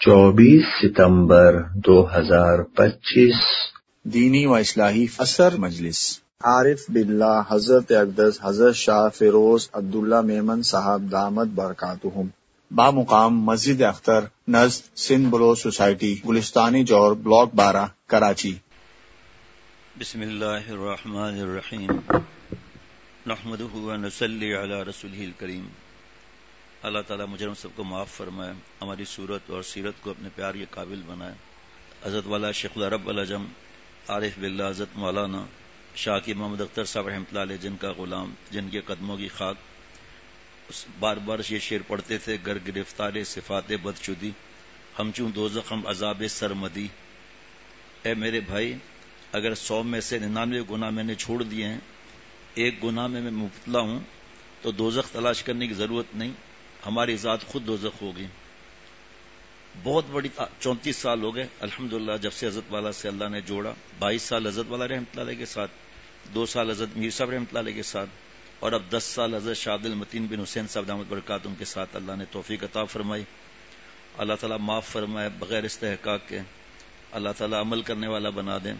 24 ستمبر 2025 دینی و اصلاحی اثر مجلس عارف باللہ حضرت اقدس حضرت شاہ فیروز عبداللہ میمن صاحب دامت برکاتہم، بامقام مسجد اختر نزد سندھ بلوچ سوسائٹی گلستانی جوہر بلاک 12 کراچی۔ بسم اللہ الرحمن الرحیم، نحمدہ و نصلی علی رسولہ الکریم۔ اللہ تعالیٰ مجرم سب کو معاف فرمائے، ہماری صورت اور سیرت کو اپنے پیار کے قابل بنائے۔ حضرت والا شیخ العرب العجم عارف باللہ حضرت مولانا شاہ کی محمد اختر صاحب رحمۃ اللہ علیہ، جن کا غلام، جن کے قدموں کی خاک، بار بار یہ شعر پڑھتے تھے: گر گرفتار صفات بدشدی، ہم چوں دوزخ ہم عذاب سرمدی۔ اے میرے بھائی، اگر 100 میں سے 99 گناہ میں نے چھوڑ دیے ہیں، ایک گناہ میں میں مبتلا ہوں، تو دوزخ تلاش کرنے کی ضرورت نہیں، ہماری ذات خود دوزخ ہوگی۔ بہت بڑی 34 سال ہو گئے الحمدللہ جب سے حضرت والا سے اللہ نے جوڑا۔ 22 سال حضرت والا رحمۃ اللہ علیہ کے ساتھ، 2 سال حضرت میر صاحب رحمۃ اللہ علیہ کے ساتھ، اور اب 10 سال حضرت شاہ عبد المتین بن حسین صاحب دامت برکاتہم کے ساتھ اللہ نے توفیق عطا فرمائی۔ اللہ تعالیٰ معاف فرمائے، بغیر استحقاق کے اللہ تعالیٰ عمل کرنے والا بنا دیں۔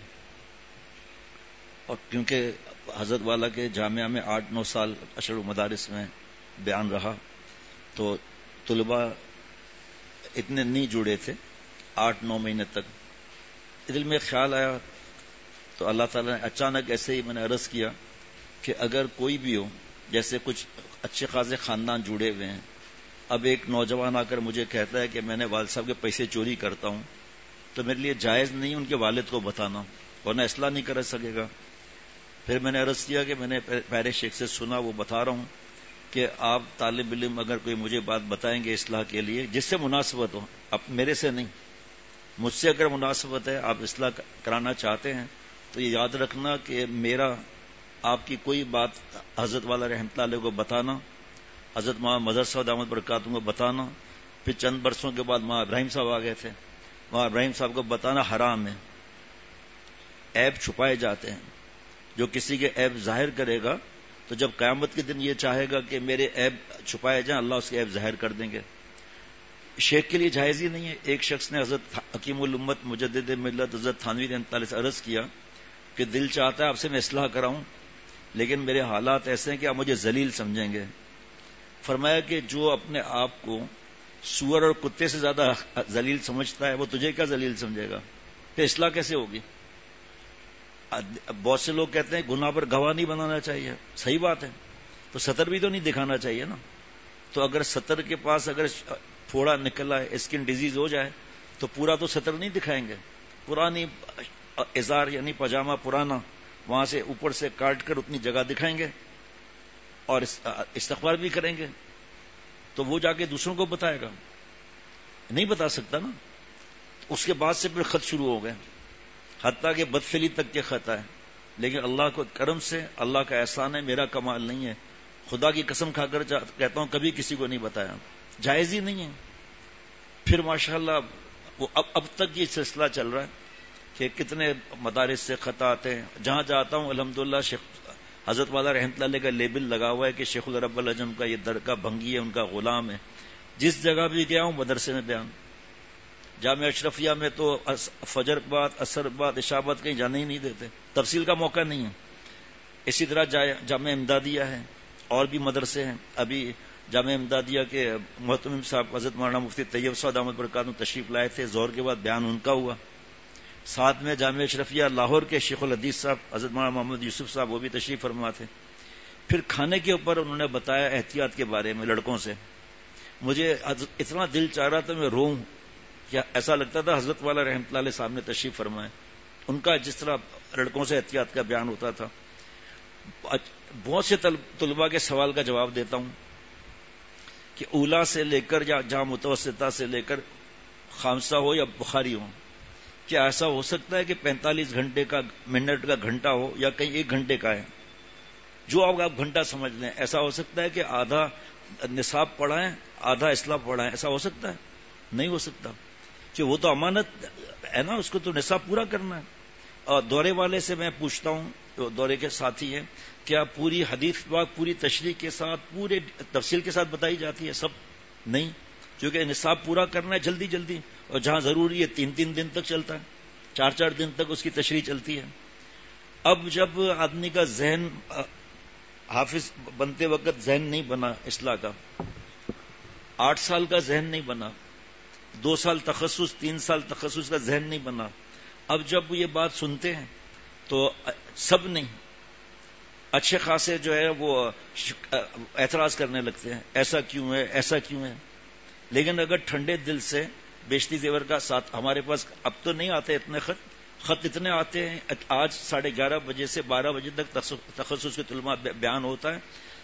اور کیونکہ حضرت والا کے جامعہ میں 8-9 سال اشر و مدارس میں بیان رہا، تو طلباء اتنے نہیں جڑے تھے 8-9 مہینے تک۔ دل میں خیال آیا تو اللہ تعالیٰ نے اچانک ایسے ہی میں نے عرض کیا کہ اگر کوئی بھی ہو، جیسے کچھ اچھے خاصے خاندان جڑے ہوئے ہیں، اب ایک نوجوان آ کر مجھے کہتا ہے کہ میں نے والد صاحب کے پیسے چوری کرتا ہوں، تو میرے لیے جائز نہیں ان کے والد کو بتانا، ورنہ اصلاح نہیں کر سکے گا۔ پھر میں نے عرض کیا کہ میں نے پیارے شیخ سے سنا، وہ بتا رہا ہوں کہ آپ طالب علم اگر کوئی مجھے بات بتائیں گے اصلاح کے لیے جس سے مناسبت ہو، اب میرے سے نہیں، مجھ سے اگر مناسبت ہے، آپ اصلاح کرانا چاہتے ہیں، تو یہ یاد رکھنا کہ میرا آپ کی کوئی بات حضرت والا رحمۃ اللہ علیہ کو بتانا، حضرت مولانا مظہر صاحب دامت برکاتہم کو بتانا، پھر چند برسوں کے بعد مولانا ابراہیم صاحب آ گئے تھے، مولانا ابراہیم صاحب کو بتانا حرام ہے، عیب چھپائے جاتے ہیں۔ جو کسی کے عیب ظاہر کرے گا تو جب قیامت کے دن یہ چاہے گا کہ میرے عیب چھپائے جائیں، اللہ اس کے عیب ظاہر کر دیں گے۔ شیخ کے لیے جائز ہی نہیں ہے۔ ایک شخص نے حضرت حکیم الامت مجدد ملت حضرت تھانوی رحمۃ اللہ سے عرض کیا کہ دل چاہتا ہے آپ سے میں اصلاح کراؤں، لیکن میرے حالات ایسے ہیں کہ آپ مجھے ذلیل سمجھیں گے۔ فرمایا کہ جو اپنے آپ کو سور اور کتے سے زیادہ ذلیل سمجھتا ہے، وہ تجھے کیا ذلیل سمجھے گا؟ پھر اصلاح کیسے ہوگی؟ بہت سے لوگ کہتے ہیں گناہ پر گواہ نہیں بنانا چاہیے، صحیح بات ہے، تو سطر بھی تو نہیں دکھانا چاہیے نا۔ تو اگر سطر کے پاس اگر پھوڑا نکلا ہے، اسکن ڈیزیز ہو جائے، تو پورا تو سطر نہیں دکھائیں گے، پرانی ازار یعنی پاجامہ پرانا وہاں سے اوپر سے کاٹ کر اتنی جگہ دکھائیں گے اور استغفار بھی کریں گے، تو وہ جا کے دوسروں کو بتائے گا؟ نہیں بتا سکتا نا۔ اس کے بعد سے پھر خط شروع ہو گئے، حتیٰ کہ بدفعلی تک کے خط ہے، لیکن اللہ کو کرم سے، اللہ کا احسان ہے، میرا کمال نہیں ہے، خدا کی قسم کھا کر کہتا ہوں کبھی کسی کو نہیں بتایا، جائز ہی نہیں ہے۔ پھر ماشاءاللہ وہ اب تک یہ سلسلہ چل رہا ہے کہ کتنے مدارس سے خط آتے ہیں، جہاں جاتا ہوں الحمدللہ حضرت والا رحمۃ اللہ علیہ کا لیبل لگا ہوا ہے کہ شیخ العرب العجم کا یہ درگاہ بھنگی ہے، ان کا غلام ہے۔ جس جگہ بھی گیا ہوں مدرسے میں بیان، جامعہ اشرفیہ میں تو فجر بعد، عصر بعد، عشاء بعد کہیں جانے ہی نہیں دیتے، تفصیل کا موقع نہیں ہے۔ اسی طرح جامعہ امدادیہ ہے، اور بھی مدرسے ہیں۔ ابھی جامعہ امدادیہ کے محتمم صاحب حضرت مولانا مفتی طیب صاحب دامت برکاتہم تشریف لائے تھے، ظہر کے بعد بیان ان کا ہوا۔ ساتھ میں جامعہ اشرفیہ لاہور کے شیخ الحدیث صاحب حضرت مولانا محمد یوسف صاحب، وہ بھی تشریف فرما تھے۔ پھر کھانے کے اوپر انہوں نے بتایا احتیاط کے بارے میں لڑکوں سے، مجھے اتنا دل چاہ رہا تھا میں روؤں، کیا ایسا لگتا تھا حضرت والا رحمۃ اللہ علیہ صاحب نے تشریف فرمائے، ان کا جس طرح لڑکوں سے احتیاط کا بیان ہوتا تھا۔ بہت سے طلباء کے سوال کا جواب دیتا ہوں کہ اولا سے لے کر یا جہاں متوسطہ سے لے کر خامسہ ہو یا بخاری ہو، کیا ایسا ہو سکتا ہے کہ 45 گھنٹے کا منٹ کا گھنٹہ ہو یا کہیں 1 گھنٹے کا ہے؟ جو آپ گھنٹہ سمجھ لیں، ایسا ہو سکتا ہے کہ آدھا نصاب پڑھائیں آدھا اصلاح پڑھائیں؟ ایسا ہو سکتا ہے؟ نہیں ہو سکتا، کہ وہ تو امانت ہے نا، اس کو تو نصاب پورا کرنا ہے۔ اور دورے والے سے میں پوچھتا ہوں، جو دورے کے ساتھی ہیں، کیا پوری حدیث پاک پوری تشریح کے ساتھ، پورے تفصیل کے ساتھ بتائی جاتی ہے؟ سب نہیں، کیونکہ نصاب پورا کرنا ہے جلدی جلدی، اور جہاں ضروری ہے 3 دن تک چلتا ہے، 4 دن تک اس کی تشریح چلتی ہے۔ اب جب آدمی کا ذہن حافظ بنتے وقت ذہن نہیں بنا اصلاح کا، 8 سال کا ذہن نہیں بنا، 2 سال تخصص 3 سال تخصص کا ذہن نہیں بنا، اب جب یہ بات سنتے ہیں تو سب نہیں، اچھے خاصے جو ہے وہ اعتراض کرنے لگتے ہیں، ایسا کیوں ہے، ایسا کیوں ہے۔ لیکن اگر ٹھنڈے دل سے بیشتی زیور کا ساتھ، ہمارے پاس اب تو نہیں آتے اتنے خط اتنے آتے ہیں، آج 11:30 بجے سے 12 بجے تک تخصص کے طلباء بیان ہوتا ہے،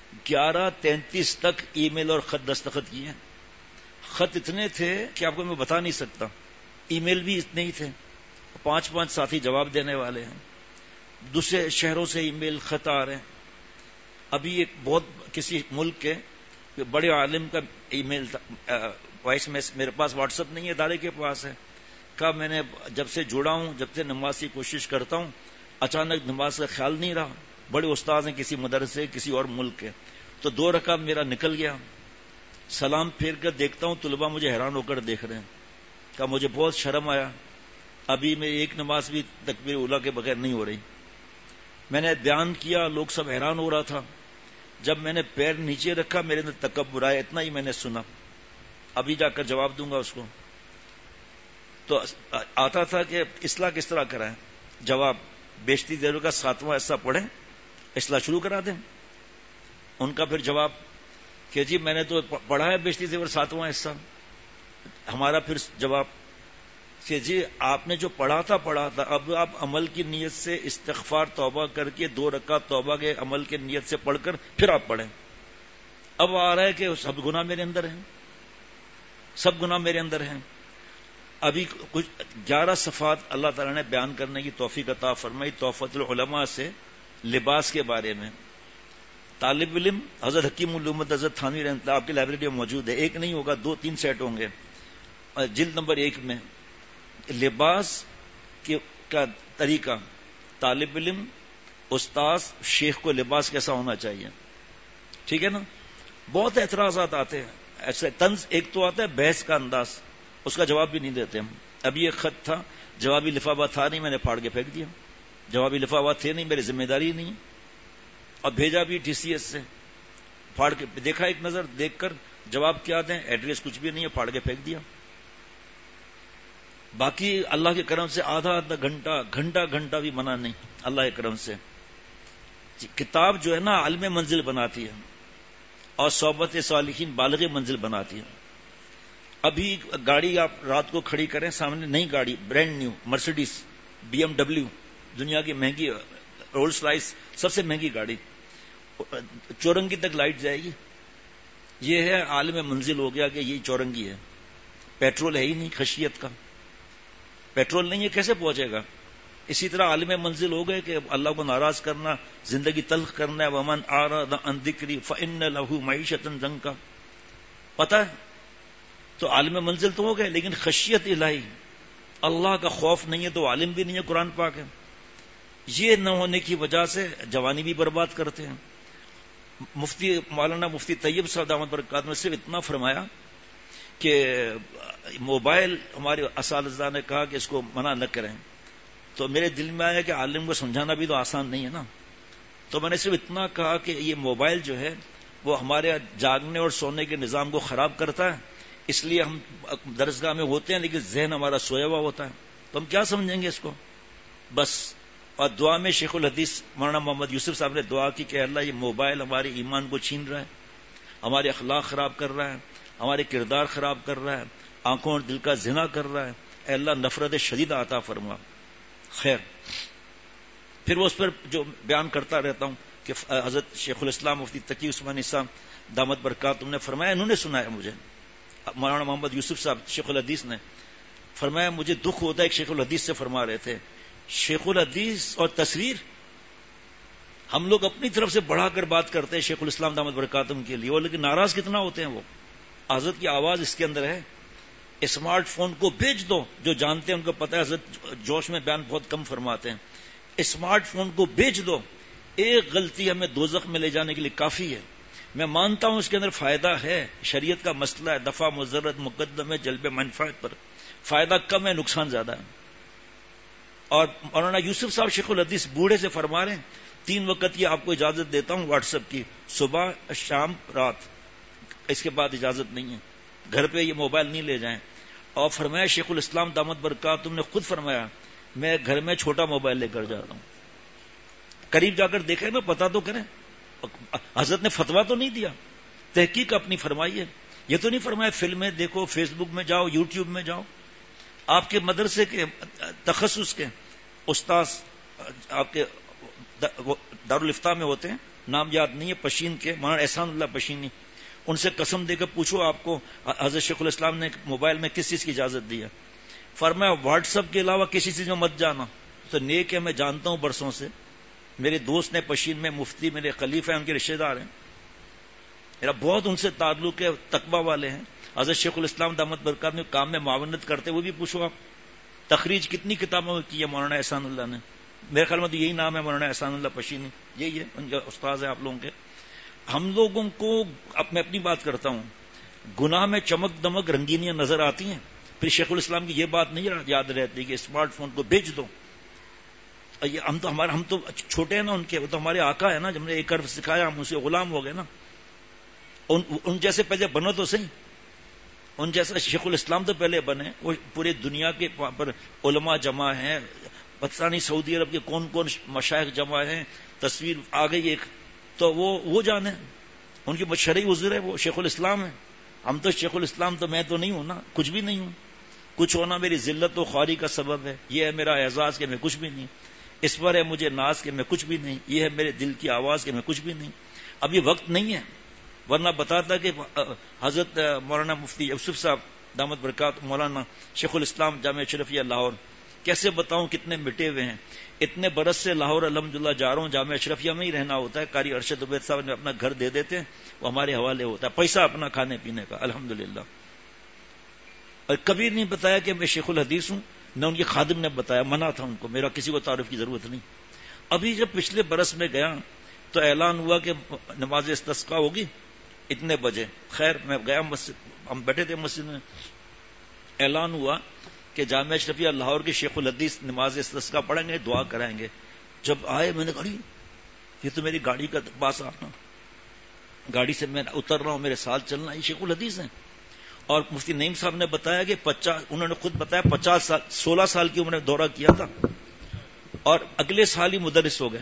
11:33 تک ای میل اور خط دستخط کیے ہیں۔ خط اتنے تھے کہ آپ کو میں بتا نہیں سکتا، ای میل بھی اتنے ہی تھے، 5 ساتھی جواب دینے والے ہیں، دوسرے شہروں سے ای میل خط آ رہے ہیں۔ ابھی ایک بہت کسی ملک کے بڑے عالم کا ای میل وائس میں، میرے پاس واٹس ایپ نہیں ہے، ادارے کے پاس ہے، کہا میں نے جب سے جڑا ہوں، جب سے نماز کی کوشش کرتا ہوں، اچانک نماز کا خیال نہیں رہا، بڑے استاد ہیں کسی مدرسے کسی اور ملک کے، تو 2 رکعت میرا نکل گیا، سلام پھیر کر دیکھتا ہوں طلباء مجھے حیران ہو کر دیکھ رہے ہیں، کہا مجھے بہت شرم آیا، ابھی میں ایک نماز بھی تکبیر اولیٰ کے بغیر نہیں ہو رہی۔ میں نے بیان کیا، لوگ سب حیران ہو رہا تھا، جب میں نے پیر نیچے رکھا میرے اندر تکبر آیا، اتنا ہی میں نے سنا، ابھی جا کر جواب دوں گا اس کو۔ تو آتا تھا کہ اصلاح کس طرح کرائیں، جواب بیشتی زیور کا 7واں حصہ پڑھیں، اصلاح شروع کرا دیں۔ ان کا پھر جواب کہ جی میں نے تو پڑھا ہے بیشتی زیور 7واں حصہ، ہمارا پھر جواب کہ جی آپ نے جو پڑھا تھا اب آپ عمل کی نیت سے استغفار توبہ کر کے 2 رکعت توبہ کے عمل کے نیت سے پڑھ کر پھر آپ پڑھیں۔ اب آ رہا ہے کہ سب گناہ میرے اندر ہیں، سب گناہ میرے اندر ہیں۔ ابھی کچھ 11 صفحات اللہ تعالیٰ نے بیان کرنے کی توفیق عطا فرمائی تحفۃ العلماء سے لباس کے بارے میں۔ طالب علم حضرت حکیم الامت حضرت تھانوی رحمۃ اللہ آپ کی لائبریری میں موجود ہے، ایک نہیں ہوگا 2-3 سیٹ ہوں گے، جلد نمبر 1 میں لباس کا طریقہ، طالب علم، استاذ، شیخ کو لباس کیسا ہونا چاہیے، ٹھیک ہے نا۔ بہت اعتراضات آتے ہیں ایسے، طنز ایک تو آتا ہے بحث کا انداز، اس کا جواب بھی نہیں دیتے ہم۔ ابھی ایک خط تھا، جوابی لفافہ تھا نہیں، میں نے پھاڑ کے پھینک دیا، جوابی لفافہ تھے نہیں، میری ذمہ داری نہیں، اور بھیجا بھی ٹی سی ایس سے، پھاڑ کے دیکھا، ایک نظر دیکھ کر جواب کیا دیں، ایڈریس کچھ بھی نہیں ہے، پھاڑ کے پھینک دیا۔ باقی اللہ کے کرم سے آدھا گھنٹہ بھی منع نہیں، اللہ کے کرم سے۔ کتاب جو ہے نا عالم منزل بناتی ہے، اور صحبت صالحین بالغ منزل بناتی ہے۔ ابھی گاڑی آپ رات کو کھڑی کریں، سامنے نئی گاڑی برینڈ نیو مرسیڈیز BMW، دنیا کی مہنگی، رولس رائس سب سے مہنگی گاڑی، چورنگی تک لائٹ جائے گی، یہ ہے عالم منزل ہو گیا کہ یہ چورنگی ہے، پیٹرول ہے ہی نہیں، خشیت کا پیٹرول نہیں ہے، کیسے پہنچے گا۔ اسی طرح عالم منزل ہو گئے کہ اللہ کو ناراض کرنا، زندگی تلخ کرنا ہے، ومن اعرض عن ذکری فإن له معیشۃ ضنکا، پتہ ہے، تو عالم منزل تو ہو گئے، لیکن خشیت الہی، اللہ کا خوف نہیں ہے تو عالم بھی نہیں ہے، قرآن پاک ہے۔ یہ نہ ہونے کی وجہ سے جوانی بھی برباد کرتے ہیں۔ مولانا مفتی طیب صاحب دامت برکاتہ نے صرف اتنا فرمایا کہ موبائل، ہمارے اساتذہ نے کہا کہ اس کو منع نہ کریں، تو میرے دل میں آیا کہ عالم کو سمجھانا بھی تو آسان نہیں ہے نا، تو میں نے صرف اتنا کہا کہ یہ موبائل جو ہے وہ ہمارے جاگنے اور سونے کے نظام کو خراب کرتا ہے، اس لیے ہم درسگاہ میں ہوتے ہیں لیکن ذہن ہمارا سویا ہوا ہوتا ہے، تو ہم کیا سمجھیں گے اس کو بس۔ اور دعا میں شیخ الحدیث مولانا محمد یوسف صاحب نے دعا کی کہ اللہ یہ موبائل ہمارے ایمان کو چھین رہا ہے، ہمارے اخلاق خراب کر رہا ہے، ہمارے کردار خراب کر رہا ہے، آنکھوں اور دل کا زنا کر رہا ہے، اے اللہ نفرت شدید عطا فرما۔ خیر، پھر وہ اس پر جو بیان کرتا رہتا ہوں کہ حضرت شیخ الاسلام مفتی تقی عثمانی صاحب دامت برکاتہم نے فرمایا، انہوں نے سنایا مجھے، مولانا محمد یوسف صاحب شیخ الحدیث نے فرمایا، مجھے دکھ ہوتا ہے، ایک شیخ الحدیث سے فرما رہے تھے، شیخ الحدیث اور تصویر، ہم لوگ اپنی طرف سے بڑھا کر بات کرتے ہیں شیخ الاسلام دامت برکاتہم کے لیے، لیکن ناراض کتنا ہوتے ہیں وہ۔ حضرت کی آواز اس کے اندر ہے، اسمارٹ فون کو بھیج دو، جو جانتے ہیں ان کو پتہ ہے حضرت جوش میں بیان بہت کم فرماتے ہیں، اسمارٹ فون کو بھیج دو، ایک غلطی ہمیں دوزخ میں لے جانے کے لیے کافی ہے۔ میں مانتا ہوں اس کے اندر فائدہ ہے، شریعت کا مسئلہ ہے، دفع مضرت مقدم ہے جلب منفعت پر، فائدہ کم ہے نقصان زیادہ ہے. اور مولانا یوسف صاحب شیخ الحدیث بوڑھے سے فرما رہے ہیں 3 وقت یہ آپ کو اجازت دیتا ہوں واٹس ایپ کی، صبح شام رات، اس کے بعد اجازت نہیں ہے، گھر پہ یہ موبائل نہیں لے جائیں. اور فرمایا شیخ الاسلام دامت برکات تم نے خود فرمایا میں گھر میں چھوٹا موبائل لے کر جاتا ہوں. قریب جا کر دیکھیں نا، پتا تو کریں. حضرت نے فتوا تو نہیں دیا، تحقیق اپنی فرمائی ہے. یہ تو نہیں فرمایا فلمیں دیکھو، فیس بک میں جاؤ، یوٹیوب میں جاؤ. آپ کے مدرسے کے تخصص کے استاذ آپ کے دارالفتاح میں ہوتے ہیں، نام یاد نہیں ہے، پشین کے مولانا احسان اللہ پشینی، ان سے قسم دے کر پوچھو آپ کو حضرت شیخ الاسلام نے موبائل میں کس چیز کی اجازت دی ہے. فرمایا واٹس ایپ کے علاوہ کسی چیز میں مت جانا. تو نیک ہے، میں جانتا ہوں برسوں سے، میرے دوست نے پشین میں مفتی میرے خلیفہ ہیں، ان کے رشتہ دار ہیں، میرا بہت ان سے تعلق ہے، تقوی والے ہیں. حضرت شیخ الاسلام دامت برکات میں کام میں معاونت کرتے، وہ بھی پوچھو آپ. تخریج کتنی کتابوں میں کی ہے مولانا احسان اللہ نے، میرے خیال میں تو یہی نام ہے مولانا احسان اللہ پشینی، یہی ہے ان کے استاذ ہیں آپ لوگوں کے. ہم لوگوں کو اب میں اپنی بات کرتا ہوں، گناہ میں چمک دمک رنگینیاں نظر آتی ہیں، پھر شیخ الاسلام کی یہ بات نہیں یاد رہتی کہ اسمارٹ فون کو بیچ دو. ہم تو چھوٹے ہیں نا ان کے، وہ تو ہمارے آقا ہے نا، جب نے ایک حرف سکھایا ہم اسے غلام ہو گئے نا. ان جیسے پہلے بنو تو صحیح، ان جیسا شیخ الاسلام تو پہلے بنے. وہ پورے دنیا کے پر علماء جمع ہیں، پاکستانی سعودی عرب کے کون کون مشائخ جمع ہیں، تصویر آ گئی ایک، تو وہ جانے، ان کی شرعی عذر ہے، وہ شیخ الاسلام ہے. ہم تو شیخ الاسلام تو میں تو نہیں ہوں نا، کچھ بھی نہیں ہوں. کچھ ہونا میری ذلت و خواری کا سبب ہے، یہ ہے میرا اعزاز کہ میں کچھ بھی نہیں، اس پر ہے مجھے ناز کہ میں کچھ بھی نہیں، یہ ہے میرے دل کی آواز کہ میں کچھ بھی نہیں. اب یہ وقت نہیں ہے، ورنہ بتاتا کہ حضرت مولانا مفتی یوسف صاحب دامت برکات، مولانا شیخ الاسلام جامعہ اشرفیہ لاہور، کیسے بتاؤں کتنے مٹے ہوئے ہیں. اتنے برس سے لاہور الحمدللہ جا رہا ہوں، جامعہ اشرفیہ میں ہی رہنا ہوتا ہے. قاری ارشد عبید صاحب نے اپنا گھر دے دیتے ہیں، وہ ہمارے حوالے ہوتا ہے، پیسہ اپنا کھانے پینے کا الحمدللہ. اور کبھی نہیں بتایا کہ میں شیخ الحدیث ہوں، نہ ان کے خادم نے بتایا، منع تھا ان کو، میرا کسی کو تعارف کی ضرورت نہیں. ابھی جب پچھلے برس میں گیا تو اعلان ہوا کہ نماز استسقاء ہوگی اتنے بجے. خیر میں گیا مسجد، ہم بیٹھے تھے مسجد میں، اعلان ہوا کہ جامعہ اشرفیہ لاہور کے شیخ الحدیث نماز استسقاء پڑھیں گے، دعا کرائیں گے. جب آئے میں نے کہا یہ تو میری گاڑی کا پاس آنا، گاڑی سے میں اتر رہا ہوں، میرے ساتھ چلنا، یہ شیخ الحدیث ہیں. اور مفتی نعیم صاحب نے بتایا کہ انہوں نے خود بتایا 50 سال 16 سال کی عمر میں دورہ کیا تھا اور اگلے سال ہی مدرس ہو گئے.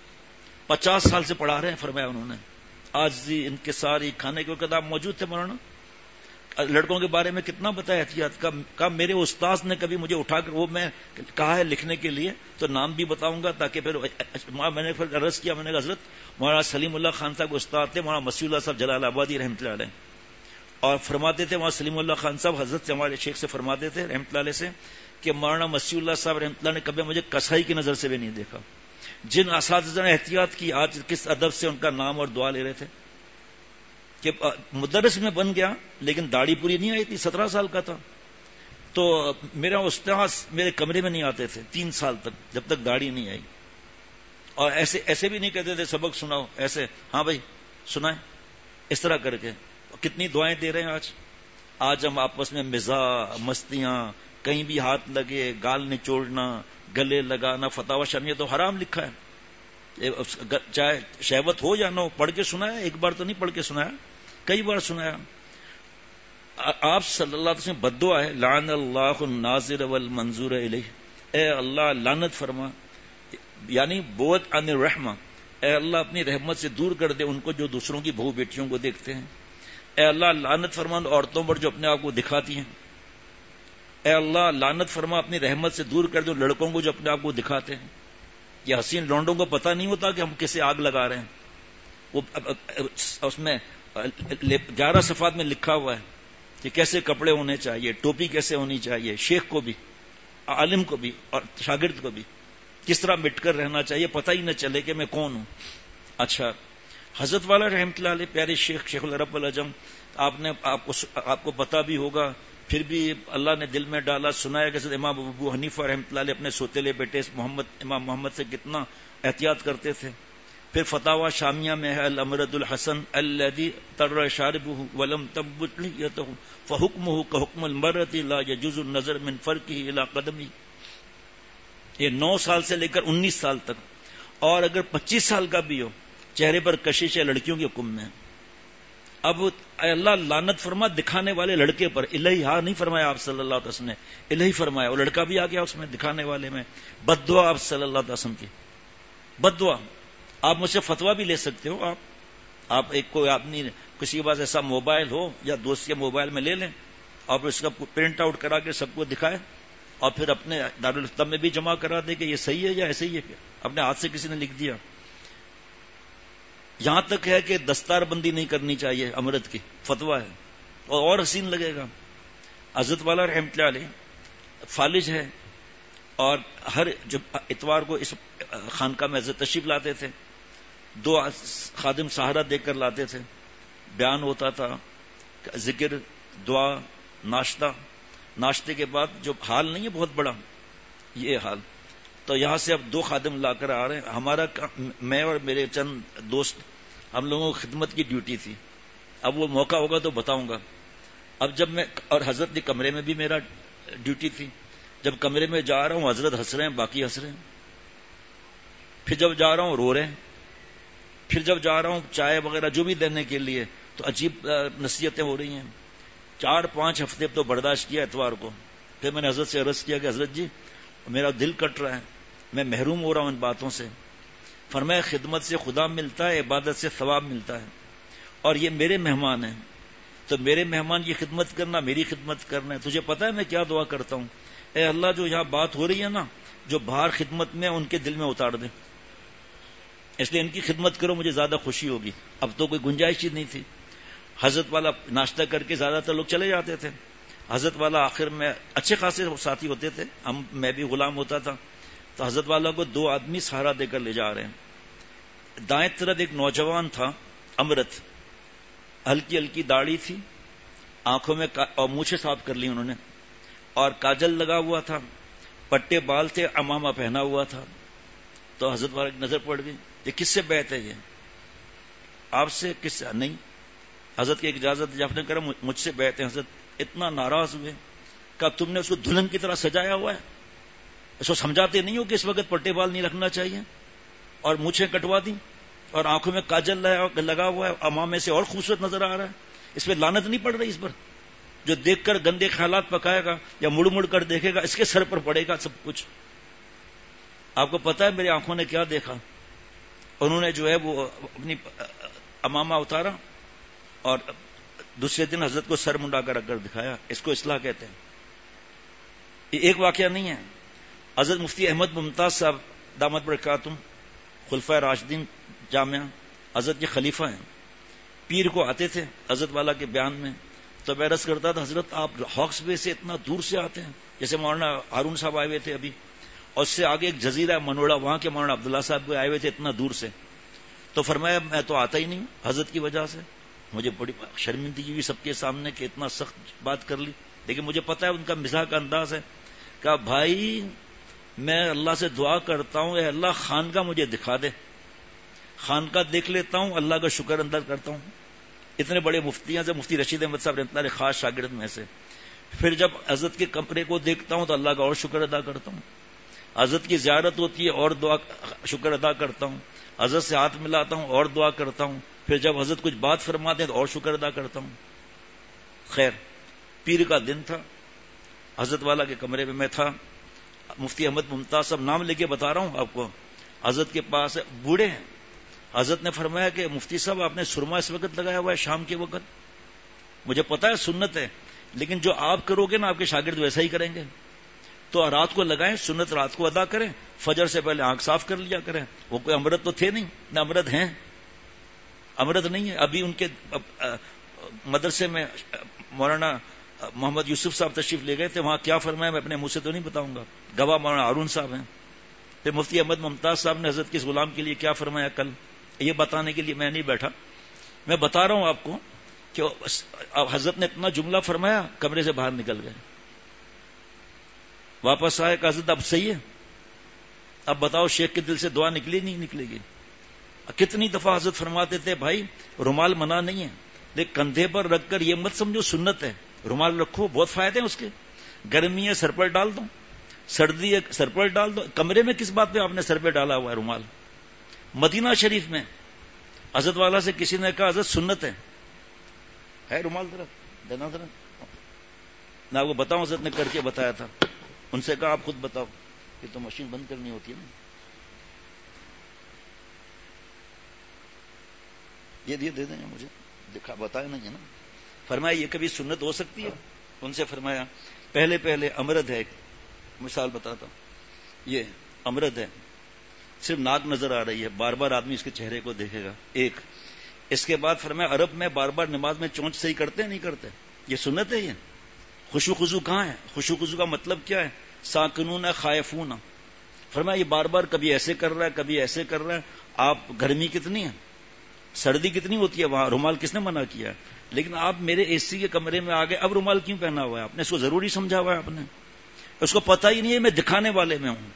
50 سال سے پڑھا رہے ہیں فرمایا انہوں نے. آج ان کے ساری کھانے کے وقت آپ موجود تھے مولانا. لڑکوں کے بارے میں کتنا بتایا احتیاط کا. میرے استاذ نے کبھی مجھے اٹھا کر، وہ میں کہا ہے لکھنے کے لیے تو نام بھی بتاؤں گا تاکہ پھر میں نے پھر عرض کیا، میں نے حضرت مولانا سلیم اللہ خان صاحب استاد تھے، مولانا مسیح اللہ صاحب جلال آبادی رحمۃ اللہ علیہ، اور فرماتے تھے مولانا سلیم اللہ خان صاحب حضرت سے ہمارے شیخ سے فرماتے تھے رحمۃ اللہ علیہ سے کہ مولانا مسیح اللہ صاحب رحمۃ اللہ نے کبھی مجھے کسائی کی نظر سے بھی نہیں دیکھا. جن اساتذہ نے احتیاط کی، آج کس ادب سے ان کا نام اور دعا لے رہے تھے. کہ مدرس میں بن گیا لیکن داڑھی پوری نہیں آئی تھی، 17 سال کا تھا. تو میرا استاذ میرے کمرے میں نہیں آتے تھے 3 سال تک جب تک داڑھی نہیں آئی. اور ایسے بھی نہیں کہتے تھے سبق سناؤ، ایسے ہاں بھائی سنائیں، اس طرح کر کے. کتنی دعائیں دے رہے ہیں آج ہم آپس میں مزاح مستیاں، کہیں بھی ہاتھ لگے، گال نچوڑنا، گلے لگانا، فتاوی شامیہ تو حرام لکھا ہے. چاہے شہوت ہو یا نہ ہو، پڑھ کے سنایا، ایک بار تو نہیں پڑھ کے سنایا، کئی بار سنایا. آپ صلی اللہ علیہ وسلم بددعا ہے، لعن اللہ الناظر والمنظور الیہ، اے اللہ لعنت فرما، یعنی بعد عن الرحمہ، اے اللہ اپنی رحمت سے دور کر دے ان کو جو دوسروں کی بہو بیٹیوں کو دیکھتے ہیں. اے اللہ لعنت فرما عورتوں پر جو اپنے آپ کو دکھاتی ہیں. اے اللہ لعنت فرما اپنی رحمت سے دور کر دے لڑکوں کو جو اپنے آپ کو دکھاتے ہیں. یہ حسین لونڈوں کو پتہ نہیں ہوتا کہ ہم کیسے آگ لگا رہے ہیں. وہ اس میں 11 صفحات میں لکھا ہوا ہے کہ کیسے کپڑے ہونے چاہیے، ٹوپی کیسے ہونی چاہیے، شیخ کو بھی، عالم کو بھی اور شاگرد کو بھی کس طرح مٹ کر رہنا چاہیے، پتہ ہی نہ چلے کہ میں کون ہوں. اچھا حضرت والا رحمۃ اللہ علیہ پیارے شیخ العرب والعجم، آپ کو پتہ بھی ہوگا، پھر بھی اللہ نے دل میں ڈالا، سنایا کہ امام ابو حنیفہ رحمۃ اللہ علیہ اپنے سوتیلے بیٹے امام محمد سے کتنا احتیاط کرتے تھے. پھر فتاوی شامیہ میں ہے الامرد الحسن الذي تر شاربه ولم تنبت لحيته فحکمه كحکم المرأة لا يجوز النظر من فرقه الى قدمه. یہ 9 سال سے لے کر 19 سال تک، اور اگر 25 سال کا بھی ہو چہرے پر کشش ہے لڑکیوں کے حکم میں. اب اللہ لعنت فرما دکھانے والے لڑکے پر. الہی ہاں نہیں فرمایا آپ صلی اللہ علیہ وسلم نے، الہی فرمایا. وہ لڑکا بھی آ گیا اس میں دکھانے والے میں. بد دعا آپ صلی اللہ علیہ وسلم کی بد دعا. آپ مجھ سے فتوا بھی لے سکتے ہو. آپ ایک کوئی آدمی کسی کے پاس ایسا موبائل ہو یا دوست کے موبائل میں لے لیں اور اس کا پرنٹ آؤٹ کرا کے سب کو دکھائے اور پھر اپنے دارالفتہ میں بھی جمع کرا دے کہ یہ صحیح ہے یا ایسے ہی ہے، اپنے ہاتھ سے کسی نے لکھ دیا. یہاں تک ہے کہ دستار بندی نہیں کرنی چاہیے امرت کی، فتوا ہے. اور حسین لگے گا. حضرت والا رحمۃ اللہ علیہ فالج ہے اور ہر جب اتوار کو اس خانقاہ میں حضرت تشریف لاتے تھے. 2 خادم سہارا دے کر لاتے تھے. بیان ہوتا تھا، ذکر، دعا، ناشتے کے بعد جو حال نہیں ہے بہت بڑا یہ حال. تو یہاں سے اب 2 خادم لا کر آ رہے ہیں. ہمارا میں اور میرے چند دوست ہم لوگوں کو خدمت کی ڈیوٹی تھی. اب وہ موقع ہوگا تو بتاؤں گا. اب جب میں اور حضرت کے کمرے میں بھی میرا ڈیوٹی تھی. جب کمرے میں جا رہا ہوں حضرت ہنس رہے ہیں، باقی ہنس رہے ہیں. پھر جب جا رہا ہوں رو رہے ہیں. پھر جب جا رہا ہوں چائے وغیرہ جو بھی دینے کے لیے تو عجیب نصیحتیں ہو رہی ہیں. 4-5 ہفتے تو برداشت کیا اتوار کو. پھر میں نے حضرت سے عرض کیا کہ حضرت جی میرا دل کٹ رہا ہے، میں محروم ہو رہا ہوں ان باتوں سے. فرمایا خدمت سے خدا ملتا ہے، عبادت سے ثواب ملتا ہے، اور یہ میرے مہمان ہیں تو میرے مہمان کی خدمت کرنا میری خدمت کرنا ہے. تجھے پتا ہے میں کیا دعا کرتا ہوں؟ اے اللہ جو یہاں بات ہو رہی ہے نا، جو باہر خدمت میں ان کے دل میں اتار دے، اس لیے ان کی خدمت کرو، مجھے زیادہ خوشی ہوگی. اب تو کوئی گنجائش ہی نہیں تھی. حضرت والا ناشتہ کر کے زیادہ تر لوگ چلے جاتے تھے. حضرت والا آخر میں اچھے خاصے ساتھی ہوتے تھے، میں بھی غلام ہوتا تھا. تو حضرت والا کو 2 آدمی سہارا دے کر لے جا رہے ہیں. دائیں طرف ایک نوجوان تھا امرت، ہلکی ہلکی داڑھی تھی، آنکھوں میں اور مونچھیں صاف کر لی انہوں نے، اور کاجل لگا ہوا تھا، پٹے بال تھے، امامہ پہنا ہوا تھا. تو حضرت والا کی نظر پڑ گئی، یہ کس سے بیعت ہے؟ یہ آپ سے؟ کس سے؟ نہیں. حضرت کی اجازت آپ نے کرا مجھ سے بیعت ہے. حضرت اتنا ناراض ہوئے کہ تم نے اس کو دلہن کی طرح سجایا ہوا ہے، اس کو سمجھاتے نہیں ہو کہ اس وقت پٹے بال نہیں رکھنا چاہیے، اور مونچھیں کٹوا دی اور آنکھوں میں کاجل لگا ہوا ہے، امامے سے اور خوبصورت نظر آ رہا ہے. اس پہ لعنت نہیں پڑ رہی؟ اس پر جو دیکھ کر گندے خیالات پکائے گا یا مڑ مڑ کر دیکھے گا اس کے سر پر پڑے گا سب کچھ. آپ کو پتا ہے میری آنکھوں نے کیا دیکھا؟ انہوں نے جو ہے وہ اپنی امامہ اتارا اور دوسرے دن حضرت کو سر منڈا کر رکھ کر دکھایا. اس کو اصلاح کہتے ہیں. یہ ایک واقعہ نہیں ہے. حضرت مفتی احمد ممتاز صاحب دامت برکاتہم خلفائے راشدین جامعہ حضرت کے خلیفہ ہیں. پیر کو آتے تھے حضرت والا کے بیان میں تو میں عرض کرتا تھا حضرت آپ ہاکس وے سے اتنا دور سے آتے ہیں، جیسے مولانا ہارون صاحب آئے ہوئے تھے ابھی، اور اس سے آگے ایک جزیرہ منوڑا، وہاں کے مولانا عبداللہ صاحب بھی آئے ہوئے تھے اتنا دور سے. تو فرمایا میں تو آتا ہی نہیں حضرت کی وجہ سے. مجھے بڑی شرمندگی ہوئی سب کے سامنے کہ اتنا سخت بات کر لی، لیکن مجھے پتا ہے ان کا مزاح کا انداز ہے. کہا بھائی میں اللہ سے دعا کرتا ہوں اے اللہ خانقاہ مجھے دکھا دے، خانقاہ دیکھ لیتا ہوں، اللہ کا شکر اندر کرتا ہوں. اتنے بڑے مفتیاں سے مفتی رشید احمد صاحب رحمۃ اللہ خاص شاگرد میں سے. پھر جب حضرت کے کمرے کو دیکھتا ہوں تو اللہ کا اور شکر ادا کرتا ہوں. حضرت کی زیارت ہوتی ہے اور دعا شکر ادا کرتا ہوں. حضرت سے ہاتھ ملاتا ہوں اور دعا کرتا ہوں. پھر جب حضرت کچھ بات فرماتے ہیں تو اور شکر ادا کرتا ہوں. خیر پیر کا دن تھا، حضرت والا کے کمرے میں تھا. مفتی احمد ممتاز صاحب نام لے کے بتا رہا ہوں آپ کو، حضرت کے پاس بوڑھے ہیں. حضرت نے فرمایا کہ مفتی صاحب آپ نے سرما اس وقت لگایا ہوا ہے شام کے وقت. مجھے پتا ہے سنت ہے، لیکن جو آپ کرو گے نا آپ کے شاگرد ویسا ہی کریں گے. تو رات کو لگائیں، سنت رات کو ادا کریں، فجر سے پہلے آنکھ صاف کر لیا کریں. وہ کوئی امرت تو تھے نہیں، نہ امرت ہیں، امرت نہیں ہے. ابھی ان کے مدرسے میں مولانا محمد یوسف صاحب تشریف لے گئے تھے، وہاں کیا فرمایا میں اپنے منہ سے تو نہیں بتاؤں گا، گواہ مولانا ہارون صاحب ہیں. پھر مفتی احمد ممتاز صاحب نے حضرت کے اس غلام کے لیے کیا فرمایا کل، یہ بتانے کے لیے میں نہیں بیٹھا، میں بتا رہا ہوں آپ کو کہ حضرت نے اتنا جملہ فرمایا کمرے سے باہر نکل گئے. واپس آئے کہ حضرت اب صحیح ہے، اب بتاؤ شیخ کے دل سے دعا نکلی نہیں نکلے گی؟ کتنی دفعہ حضرت فرماتے تھے بھائی رومال منع نہیں ہے، لیکن کندھے پر رکھ کر یہ مت سمجھو سنت ہے، رومال رکھو، بہت فائدے ہیں اس کے. گرمی ہے سر پر ڈال دو، سردی ہے سر پر ڈال دو. کمرے میں کس بات پہ آپ نے سر پہ ڈالا ہوا ہے رومال؟ مدینہ شریف میں حضرت والا سے کسی نے کہا حضرت سنت ہے رومال ذرا دینا ذرا. میں آپ کو بتاؤں حضرت نے کر کے بتایا تھا. ان سے کہا آپ خود بتاؤ، یہ تو مشین بند کرنی ہوتی ہے نا. یہ دے دیں مجھے، دکھا بتایا نہیں ہے نا. فرمایا یہ کبھی سنت ہو سکتی ہے؟ ان سے فرمایا پہلے امرد ہے. ایک مثال بتاتا ہوں، یہ امرد ہے، صرف ناک نظر آ رہی ہے، بار بار آدمی اس کے چہرے کو دیکھے گا. ایک اس کے بعد فرمایا عرب میں بار بار نماز میں چونچ صحیح کرتے ہیں نہیں کرتے؟ یہ سنت ہے. یہ خوشو خضو کہاں ہے؟ خوشو خضو کا مطلب کیا ہے؟ ساکنون خائفون. فرمایا یہ بار بار کبھی ایسے کر رہا ہے کبھی ایسے کر رہا ہے. آپ گرمی کتنی ہے، سردی کتنی ہوتی ہے وہاں، رومال کس نے منع کیا ہے؟ لیکن آپ میرے اے سی کے کمرے میں آ گئے، اب رومال کیوں پہنا ہوا ہے آپ نے؟ اس کو ضروری سمجھا ہوا ہے آپ نے؟ اس کو پتہ ہی نہیں ہے میں دکھانے والے میں ہوں.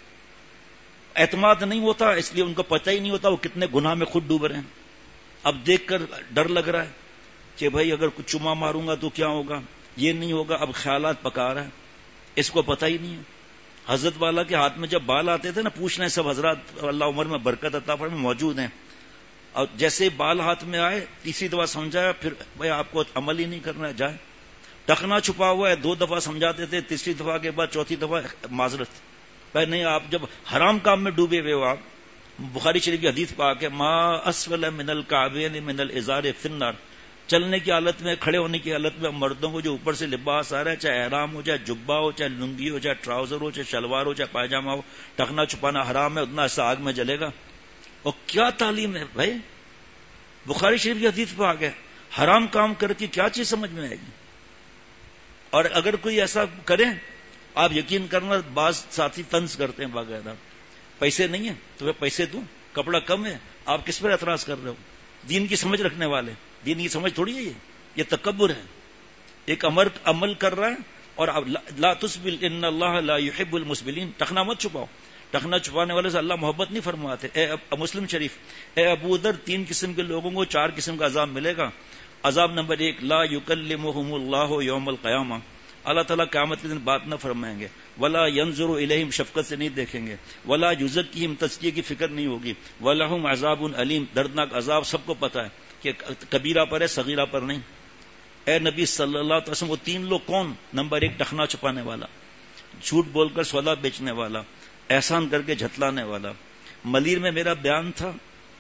اعتماد نہیں ہوتا، اس لیے ان کو پتہ ہی نہیں ہوتا وہ کتنے گناہ میں خود ڈوب رہے ہیں. اب دیکھ کر ڈر لگ رہا ہے کہ بھائی اگر کچھ چما ماروں گا تو کیا ہوگا، یہ نہیں ہوگا. اب خیالات پکا رہا ہے، اس کو پتہ ہی نہیں ہے. حضرت والا کے ہاتھ میں جب بال آتے تھے نا، پوچھ رہے ہیں سب حضرات، اللہ عمر میں برکت عطا فرمائے، موجود ہیں. اور جیسے بال ہاتھ میں آئے تیسری دفعہ سمجھایا، پھر بھائی آپ کو عمل ہی نہیں کرنا ہے، جائے. ٹخنا چھپا ہوا ہے 2 دفعہ سمجھاتے تھے، تیسری دفعہ کے بعد چوتھی دفعہ معذرت. بھائی نہیں، آپ جب حرام کام میں ڈوبے ہوئے ہو، آپ بخاری شریف کی حدیث پا کے ما اسفل من الکعبین من الازار فی النار، چلنے کی حالت میں، کھڑے ہونے کی حالت میں مردوں کو جو اوپر سے لباس آ رہا ہے، چاہے احرام ہو، چاہے جبہ ہو، چاہے لنگی ہو، چاہے ٹراؤزر ہو، چاہے شلوار ہو، چاہے پائجامہ ہو، ٹخنا چھپانا حرام ہے، اتنا ایسا آگ میں جلے گا. اور کیا تعلیم ہے بھائی، بخاری شریف کی حدیث پہ آ گئے. حرام کام کر کے کیا چیز سمجھ میں آئے گی؟ اور اگر کوئی ایسا کرے، آپ یقین کرنا بعض ساتھی طنز کرتے ہیں باقاعدہ، پیسے نہیں ہیں تو میں پیسے دوں، کپڑا کم ہے، آپ کس پر اعتراض کر رہے ہو؟ دین کی سمجھ رکھنے والے، دین کی سمجھ تھوڑی ہے یہ تکبر ہے. ایک عمل کر رہا ہے. اور لا تسبل ان اللہ لا يحب المسبلین، ٹخنا مت چھپاؤ. ٹخنا چھپانے والے سے اللہ محبت نہیں فرماتے. مسلم شریف، اے ابو ذر، 3 قسم کے لوگوں کو 4 قسم کا عذاب ملے گا. عذاب نمبر 1، لا یکلمہم اللہ یوم القیامہ، اللہ تعالیٰ قیامت کے دن بات نہ فرمائیں گے. ولا ینظر الیہم، شفقت سے نہیں دیکھیں گے. ولا یزکیہم، تزکیے کی فکر نہیں ہوگی. ولہم عذاب علیم، دردناک عذاب سب کو پتہ ہے کہ کبیرہ پر ہے، صغیرہ پر نہیں. اے نبی صلی اللہ علیہ وسلم، وہ 3 لوگ کون؟ نمبر 1، ٹخنا چھپانے والا، جھوٹ بول کر سودا بیچنے والا، احسان کر کے جھتلانے والا. ملیر میں میرا بیان تھا،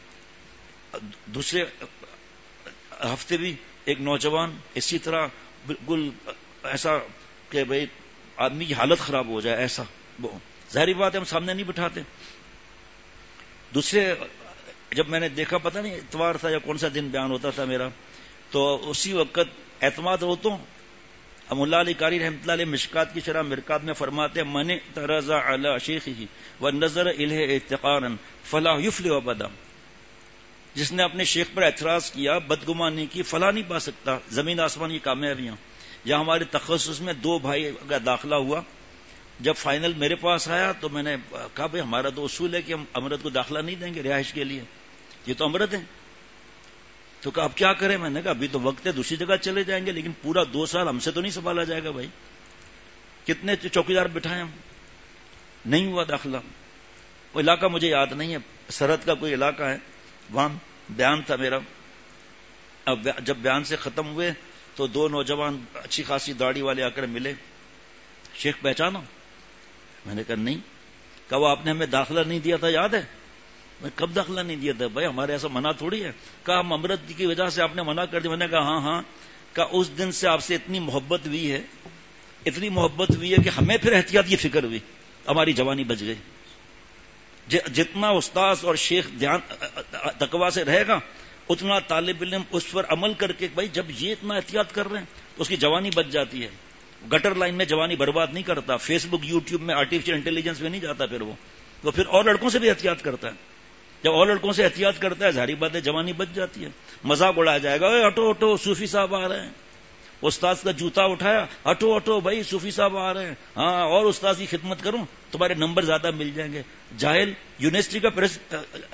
دوسرے ہفتے بھی ایک نوجوان اسی طرح بالکل ایسا کہ بھئی آدمی کی حالت خراب ہو جائے، ایسا ظاہری بات ہے ہم سامنے نہیں بٹھاتے. دوسرے جب میں نے دیکھا، پتہ نہیں اتوار تھا یا کون سا دن بیان ہوتا تھا میرا، تو اسی وقت اعتماد ہوتوں ملا علی قاری رحمۃ اللہ علیہ مشکات کی شرح مرکات میں فرماتے ہیں من اعترض علی شیخہ ونظر الیہ احتقارا فلا یفلح ابدا، جس نے اپنے شیخ پر اعتراض کیا، بدگمانی کی، فلاح نہیں پا سکتا. زمین آسمان کی کامیابیاں. یا ہمارے تخصص میں 2 بھائی کا داخلہ ہوا، جب فائنل میرے پاس آیا تو میں نے کہا بھائی ہمارا تو اصول ہے کہ ہم امرت کو داخلہ نہیں دیں گے رہائش کے لیے، یہ تو امرت ہیں. تو کہا اب کیا کریں؟ میں نے کہا ابھی تو وقت ہے، دوسری جگہ چلے جائیں گے، لیکن پورا 2 سال ہم سے تو نہیں سنبھالا جائے گا. بھائی کتنے چوکیدار بٹھائے ہم، نہیں ہوا داخلہ. وہ علاقہ مجھے یاد نہیں ہے، سرحد کا کوئی علاقہ ہے، وہاں بیان تھا میرا. اب جب بیان سے ختم ہوئے تو 2 نوجوان اچھی خاصی داڑھی والے آ کر ملے. شیخ پہچانا؟ میں نے کہا نہیں. کہا وہ آپ نے ہمیں داخلہ نہیں دیا تھا، یاد ہے؟ میں کب داخلہ نہیں دیا تھا؟ بھائی ہمارے ایسا منع تھوڑی ہے. کہا ہم امرت کی وجہ سے آپ نے منع کر دیا. میں نے کہا ہاں. کہا اس دن سے آپ سے اتنی محبت ہوئی ہے، اتنی محبت ہوئی ہے کہ ہمیں پھر احتیاط کی فکر ہوئی، ہماری جوانی بچ گئی. جتنا استاذ اور شیخ دھیان تقوی سے رہے گا، اتنا طالب علم اس پر عمل کر کے، بھائی جب یہ اتنا احتیاط کر رہے ہیں تو اس کی جوانی بچ جاتی ہے. گٹر لائن میں جوانی برباد نہیں کرتا، فیس بک یوٹیوب میں آرٹیفیشل انٹیلیجنس میں نہیں جاتا. پھر وہ پھر اور لڑکوں سے بھی احتیاط کرتا ہے. جب اور لڑکوں سے احتیاط کرتا ہے، ظاہری بات ہے جوانی بچ جاتی ہے. مذاق اڑایا جائے گا، اے ہٹو ہٹو صوفی صاحب آ رہے ہیں. استاذ کا جوتا اٹھایا، ہٹو ہٹو بھائی صوفی صاحب آ رہے ہیں. ہاں، اور استاذ کی خدمت کروں، تمہارے نمبر زیادہ مل جائیں گے. جاہل یونیورسٹی کا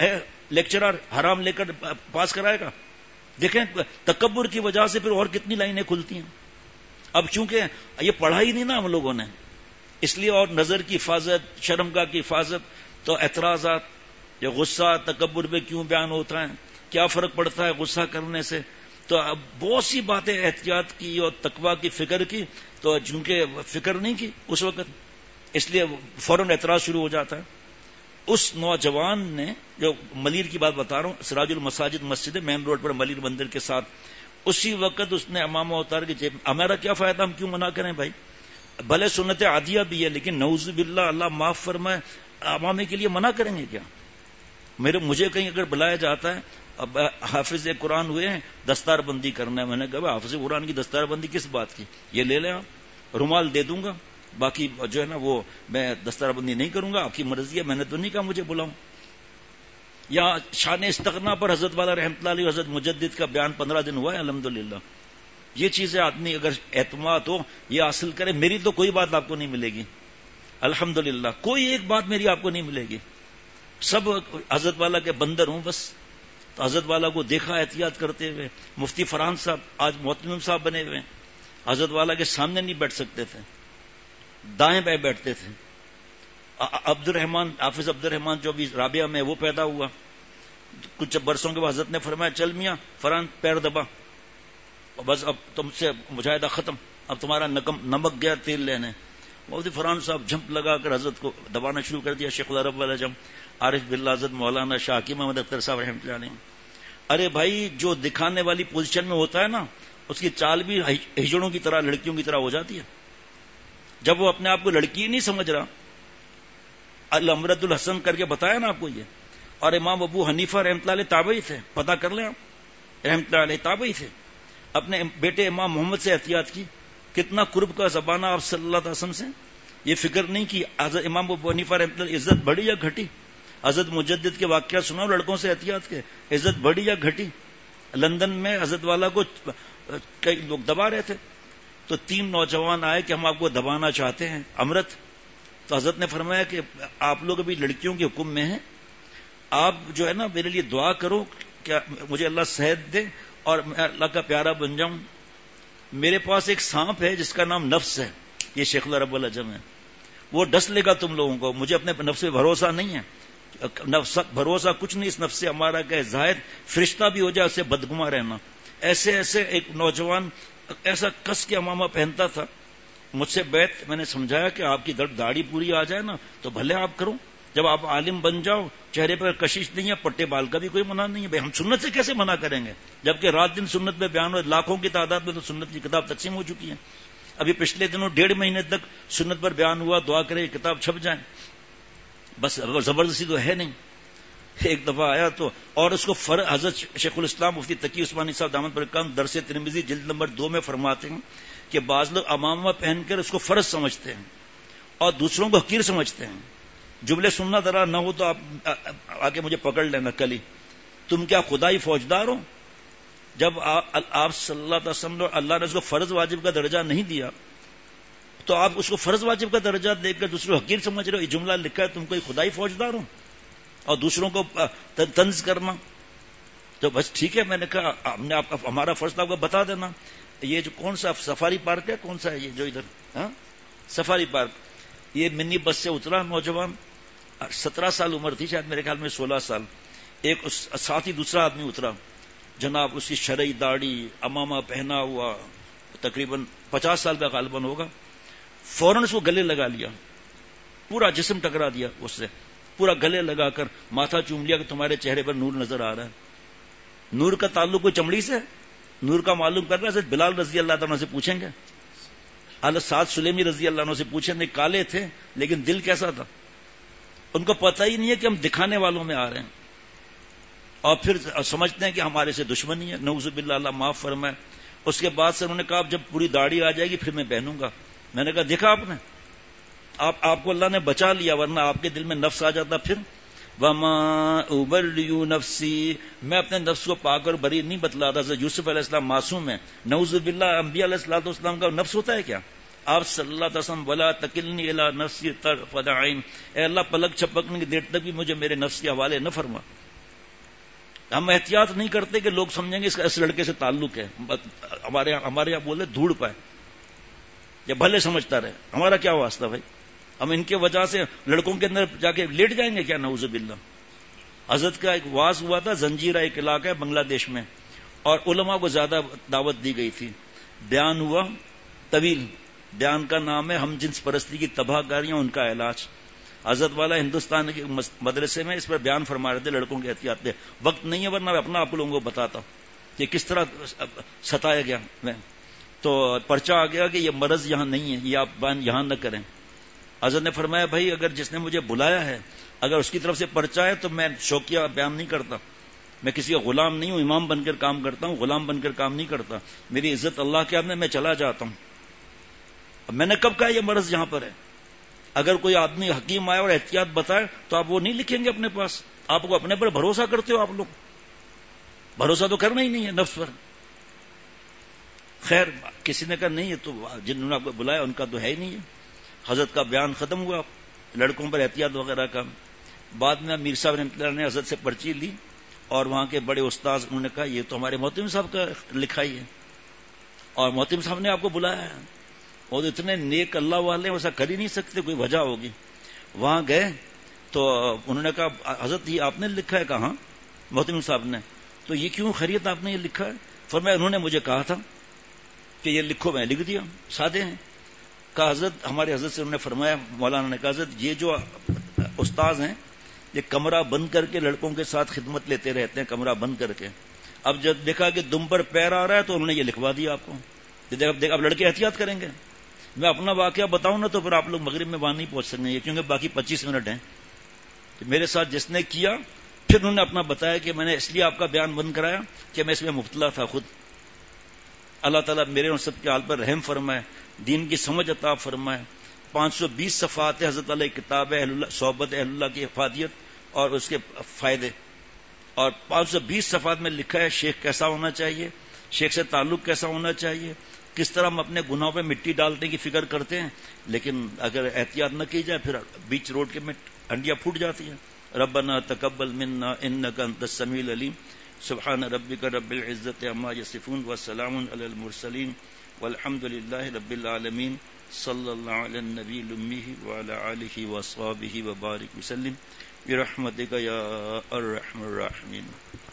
لیکچرر حرام لے کر پاس کرائے گا؟ دیکھیں تکبر کی وجہ سے پھر اور کتنی لائنیں کھلتی ہیں. اب چونکہ یہ پڑھا ہی نہیں نا ہم لوگوں نے، اس لیے، اور نظر کی حفاظت، شرمگاہ کی حفاظت، تو اعتراضات، یہ غصہ تکبر پہ کیوں بیان ہوتا ہے، کیا فرق پڑتا ہے غصہ کرنے سے، تو اب بہت سی باتیں احتیاط کی اور تقویٰ کی فکر کی، تو چونکہ فکر نہیں کی اس وقت، اس لیے فوراً اعتراض شروع ہو جاتا ہے. اس نوجوان نے، جو ملیر کی بات بتا رہا ہوں، سراج المساجد مسجد ہے، مین روڈ پر ملیر مندر کے ساتھ، اسی وقت اس نے امامہ اتار کے جیب. ہمارا کیا فائدہ، ہم کیوں منع کریں بھائی؟ بھلے سنت عادیہ بھی ہے، لیکن نعوذ باللہ اللہ معاف فرمائے، امامے کے لیے منع کریں گے کیا؟ مجھے کہیں اگر بلایا جاتا ہے، اب حافظ قرآن ہوئے ہیں، دستار بندی کرنا ہے، میں نے کہا حافظ قرآن کی دستار بندی کس بات کی؟ یہ لے لیں آپ، رومال دے دوں گا، باقی جو ہے نا وہ میں دستار بندی نہیں کروں گا، آپ کی مرضی ہے، میں نے تو نہیں کہا مجھے بلاؤں. یا شان استغنا پر حضرت والا رحمۃ اللہ علیہ حضرت مجدد کا بیان 15 دن ہوا ہے الحمدللہ. یہ چیزیں آدمی اگر اعتماد ہو یہ حاصل کرے. میری تو کوئی بات آپ کو نہیں ملے گی الحمدللہ، کوئی ایک بات میری آپ کو نہیں ملے گی، سب حضرت والا کے بندر ہوں بس. تو حضرت والا کو دیکھا احتیاط کرتے ہوئے. مفتی فرحان صاحب آج محتمم صاحب بنے ہوئے، حضرت والا کے سامنے نہیں بیٹھ سکتے تھے، دائیں بائیں بیٹھتے تھے. عبد الرحمان، حافظ عبد الرحمان جو ابھی رابعہ میں وہ پیدا ہوا، کچھ برسوں کے بعد حضرت نے فرمایا چل میاں فرحان پیر دبا، بس اب تم سے مجاہدہ ختم، اب تمہارا نمک گیا تیل لینے. مفتی فرحان صاحب جھمپ لگا کر حضرت کو دبانا شروع کر دیا. شیخ العرب والا جم عارف باللہ حضرت مولانا شاہ حکیم محمد اختر صاحب رحمۃ اللہ علیہ. ارے بھائی جو دکھانے والی پوزیشن میں ہوتا ہے نا، اس کی چال بھی ہجڑوں کی طرح، لڑکیوں کی طرح ہو جاتی ہے. جب وہ اپنے آپ کو لڑکی نہیں سمجھ رہا، الامرد الحسن کر کے بتایا نا آپ کو یہ. اور امام ابو حنیفہ رحمۃ اللہ علیہ تابعی تھے، پتہ کر لیں آپ، رحمۃ اللہ علیہ تابعی تھے. اپنے بیٹے امام محمد سے احتیاط کی، کتنا قرب کا زبانہ آپ صلی اللہ علیہ وسلم سے. یہ فکر نہیں کی حضرت امام ابو حنیفہ رحمۃ اللہ عزت بڑھی یا گھٹی. حضرت مجدد کے واقعات سناؤ لڑکوں سے احتیاط کے، عزت بڑھی یا گھٹی. لندن میں حضرت والا کو کئی لوگ دبا رہے تھے، تو 3 نوجوان آئے کہ ہم آپ کو دبانا چاہتے ہیں امرت. تو حضرت نے فرمایا کہ آپ لوگ ابھی لڑکیوں کے حکم میں ہیں، آپ جو ہے نا میرے لیے دعا کرو کہ مجھے اللہ صحت دے اور میں اللہ کا پیارا بن جاؤں. میرے پاس ایک سانپ ہے جس کا نام نفس ہے، یہ شیخ العرب والا جم ہے، وہ ڈس لے گا تم لوگوں کو. مجھے اپنے نفس پہ بھروسہ نہیں ہے، بھروسہ کچھ نہیں اس نفس سے ہمارا کہ زاہد فرشتہ بھی ہو جائے اسے بدگما رہنا. ایسے ایسے ایک نوجوان ایسا کس کے امامہ پہنتا تھا، مجھ سے بیت میں نے سمجھایا کہ آپ کی داڑھی پوری آ جائے نا تو بھلے آپ کرو، جب آپ عالم بن جاؤ چہرے پر کشش نہیں ہے، پٹے بال کا بھی کوئی منع نہیں ہے. بھائی ہم سنت سے کیسے منع کریں گے، جبکہ رات دن سنت میں بیان ہو، لاکھوں کی تعداد میں تو سنت کی کتاب تقسیم ہو چکی ہے. ابھی پچھلے دنوں 1.5 مہینے تک سنت پر بیان ہوا، دعا کرے کتاب چھپ جائیں. بس زبردستی تو ہے نہیں. ایک دفعہ آیا تو، اور اس کو حضرت شیخ الاسلام مفتی تقی عثمانی صاحب دامت برکات درس ترمذی جلد نمبر 2 میں فرماتے ہیں کہ بعض لوگ امامہ پہن کر اس کو فرض سمجھتے ہیں اور دوسروں کو حقیر سمجھتے ہیں. جملے سننا ذرا نہ ہو تو آپ آگے مجھے پکڑ لینا کل ہی. تم کیا خدائی فوجدار ہو؟ جب آپ صلی اللہ علیہ وسلم اللہ نے اس کو فرض واجب کا درجہ نہیں دیا تو آپ اس کو فرض واجب کا درجہ دے کر دوسروں حقیر سمجھ رہے ہو. یہ جملہ لکھا ہے، تم کوئی خدائی فوجدار ہو اور دوسروں کو طنز کرنا. تو بس ٹھیک ہے، میں نے کہا ہم نے ہمارا فرض آپ کو بتا دینا. یہ جو کون سا سفاری پارک ہے، کون سا ہے یہ جو ادھر سفاری پارک، یہ منی بس سے اترا نوجوان، 17 سال عمر تھی شاید، میرے خیال میں 16 سال. ایک ساتھ ہی دوسرا آدمی اترا، جناب اس کی شرعی داڑھی، امامہ پہنا ہوا، تقریباً 50 سال کا غالباً ہوگا. فوراً اس کو گلے لگا لیا، پورا جسم ٹکرا دیا اس سے، پورا گلے لگا کر ماتھا چوم لیا کہ تمہارے چہرے پر نور نظر آ رہا ہے. نور کا تعلق کوئی چمڑی سے؟ نور کا معلوم کرنا ہے بلال رضی اللہ عنہ سے پوچھیں گے، حضرت سعد سلیمی رضی اللہ عنہ سے پوچھیں گے. کالے تھے لیکن دل کیسا تھا؟ ان کو پتہ ہی نہیں ہے کہ ہم دکھانے والوں میں آ رہے ہیں، اور پھر سمجھتے ہیں کہ ہمارے سے دشمنی ہے. نعوذ باللہ، اللہ معاف فرمائے. اس کے بعد سے انہوں نے کہا جب پوری داڑھی آ جائے گی پھر میں پہنوں گا. میں نے کہا دیکھا آپ نے، آپ کو اللہ نے بچا لیا، ورنہ آپ کے دل میں نفس آ جاتا. پھر وما ابرئ نفسی، میں اپنے نفس کو پاک اور بری نہیں بتلاتا. حضرت یوسف علیہ السلام معصوم ہے، نعوذ باللہ. انبیاء علیہ الصلوۃ والسلام کا نفس ہوتا ہے کیا؟ آپ صلی اللہ علیہ وسلم ولا تکلنی الی نفسی طرفۃ عین، اے اللہ پلک چھپکنے کی دیر تک بھی مجھے میرے نفس کے حوالے نہ فرما. ہم احتیاط نہیں کرتے کہ لوگ سمجھیں گے اس لڑکے سے تعلق ہے. ہمارے یہاں بولے دھوڑ پائے یا بھلے سمجھتا رہے، ہمارا کیا واسطہ بھائی؟ ہم ان کی وجہ سے لڑکوں کے اندر جا کے لیٹ جائیں گے کیا؟ نعوذ باللہ. حضرت کا ایک واز ہوا تھا، زنجیرہ ایک علاقہ ہے بنگلہ دیش میں، اور علماء کو زیادہ دعوت دی گئی تھی. بیان ہوا طویل، بیان کا نام ہے ہم جنس پرستی کی تباہ کاریاں ان کا علاج. حضرت والا ہندوستان کے مدرسے میں اس پر بیان فرما رہے تھے، لڑکوں کے احتیاط دے. وقت نہیں ہے ورنہ میں اپنا آپ لوگوں کو بتاتا کہ کس طرح ستایا گیا میں. تو پرچہ آ گیا کہ یہ مرض یہاں نہیں ہے، یہ آپ بیان یہاں نہ کریں. حضرت نے فرمایا بھائی اگر جس نے مجھے بلایا ہے اگر اس کی طرف سے پرچہ ہے تو میں شوقیہ بیان نہیں کرتا. میں کسی کا غلام نہیں ہوں، امام بن کر کام کرتا ہوں، غلام بن کر کام نہیں کرتا. میری عزت اللہ کے ہاتھ میں چلا جاتا ہوں. اب میں نے کب کہا یہ مرض یہاں پر ہے؟ اگر کوئی آدمی حکیم آئے اور احتیاط بتائے تو آپ وہ نہیں لکھیں گے اپنے پاس. آپ کو اپنے پر بھروسہ کرتے ہو، آپ لوگ بھروسہ تو کرنا ہی نہیں ہے نفس پر. خیر کسی نے کہا نہیں ہے تو جنہوں نے آپ کو بلایا ان کا تو ہے ہی نہیں ہے. حضرت کا بیان ختم ہوا لڑکوں پر احتیاط وغیرہ کا. بعد میں میر صاحب رحمۃ اللہ نے حضرت سے پرچی لی اور وہاں کے بڑے استاذ انہوں نے کہا یہ تو ہمارے محتم صاحب کا لکھا ہی ہے اور محتم صاحب نے آپ کو بلایا ہے. اور اتنے نیک اللہ والے ویسا کر ہی نہیں سکتے، کوئی وجہ ہوگی. وہاں گئے تو انہوں نے کہا حضرت یہ آپ نے لکھا ہے؟ کہا محتم صاحب نے. تو یہ کیوں خیریت آپ نے یہ لکھا ہے؟ فرمایا انہوں نے مجھے کہا تھا کہ یہ لکھو، میں لکھ دیا، سادے ہیں. کہا حضرت ہمارے حضرت سے انہوں نے فرمایا، مولانا نے کہا حضرت یہ جو استاذ ہیں یہ کمرہ بند کر کے لڑکوں کے ساتھ خدمت لیتے رہتے ہیں، کمرہ بند کر کے. اب جب دیکھا کہ دم پر پیر آ رہا ہے تو انہوں نے یہ لکھوا دیا آپ کو. اب لڑکے احتیاط کریں گے. میں اپنا واقعہ بتاؤں نا تو پھر آپ لوگ مغرب میں وہاں نہیں پہنچ سکیں گے کیونکہ باقی 25 منٹ ہیں. میرے ساتھ جس نے کیا پھر انہوں نے اپنا بتایا کہ میں نے اس لیے آپ کا بیان بند کرایا کہ میں اس میں مبتلا تھا خود. اللہ تعالیٰ میرے اور سب کے حال پر رحم فرمائے، دین کی سمجھ عطا فرمائے. 520 صفحات حضرت والی کتاب ہے صحبت اہل اللہ کی افادیت اور اس کے فائدے، اور 520 صفحات میں لکھا ہے شیخ کیسا ہونا چاہیے، شیخ سے تعلق کیسا ہونا چاہیے، کس طرح ہم اپنے گناہوں پہ مٹی ڈالنے کی فکر کرتے ہیں. لیکن اگر احتیاط نہ کی جائے پھر بیچ روڈ کے میں ہنڈیاں پھوٹ جاتی ہیں. ربنا تقبل منا انک انت السمیع العلیم. سبحان ربک رب العزت عما یصفون وسلام علی المرسلین والحمد للہ رب العالمین. صلی اللہ علی النبی الامی وعلی آلہ واصحابہ وبارک وسلم برحمتک یا ارحم الراحمین.